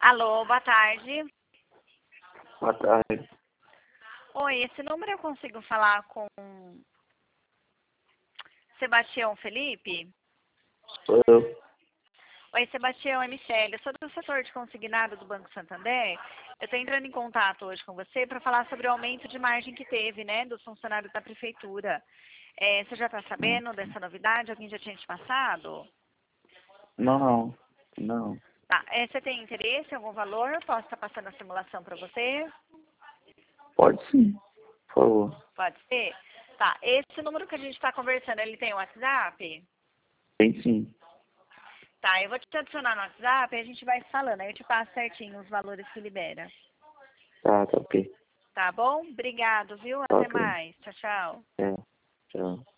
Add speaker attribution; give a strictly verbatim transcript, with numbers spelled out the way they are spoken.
Speaker 1: Alô, boa tarde.
Speaker 2: Boa tarde.
Speaker 1: Oi, esse número eu consigo falar com Sebastião Felipe?
Speaker 2: Sou eu.
Speaker 1: Oi, Sebastião, é Michele. Eu sou do setor de consignado do Banco Santander. Eu estou entrando em contato hoje com você para falar sobre o aumento de margem que teve, né, dos funcionários da prefeitura. É, você já está sabendo dessa novidade? Alguém já tinha te passado?
Speaker 2: Não, não.
Speaker 1: Tá, é, você tem interesse em algum valor? Eu posso estar passando a simulação para você?
Speaker 2: Pode sim, por favor.
Speaker 1: Pode ser? Tá, esse número que a gente está conversando, ele tem o WhatsApp?
Speaker 2: Tem sim.
Speaker 1: Tá, eu vou te adicionar no WhatsApp e a gente vai falando. Aí eu te passo certinho os valores que libera.
Speaker 2: Tá, tá ok.
Speaker 1: Tá bom? Obrigado, viu?
Speaker 2: Tá
Speaker 1: Até
Speaker 2: ok.
Speaker 1: mais. Tchau, tchau.
Speaker 2: É, tchau.